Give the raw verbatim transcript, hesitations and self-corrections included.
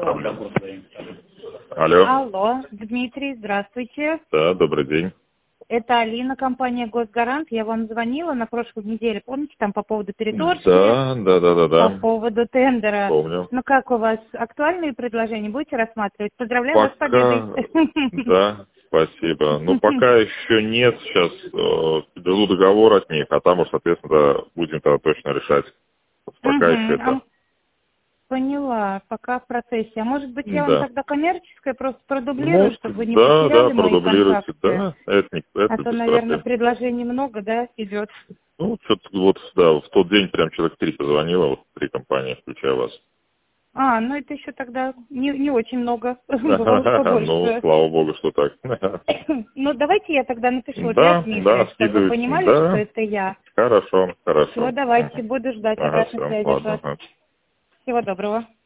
Алло. Алло, Дмитрий, здравствуйте. Да, добрый день. Это Алина, компания «Госгарант». Я вам звонила на прошлой неделе, помните, там по поводу переторжки? Да, да, да, да, да. По поводу тендера. Помню. Ну как у вас, актуальные предложения будете рассматривать? Поздравляю Пока... вас с победой. Да, спасибо. Ну, пока еще нет. Сейчас э, жду договор от них, а там уж, соответственно, будем тогда точно решать. Пока еще это... Поняла, пока в процессе. А может быть, я вам Да. тогда коммерческое просто продублирую, Может, чтобы вы не да, потеряли да, мои продублируйте, контакты? да, это, не, это А то, без наверное, проблем. предложений много, да, идет? Ну, что-то вот, да, в тот день прям человек три позвонило, вот три компании, включая вас. А, ну это еще тогда не, не очень много, бывало Ну, побольше. слава богу, что так. Ну, давайте я тогда напишу для Да, Дмитрия, да, чтобы вы скидывайте, понимали, что да. это я. Хорошо, хорошо. Все, давайте, буду ждать Ага, обратной все, связи от ладно. вас. Ага. Всего доброго.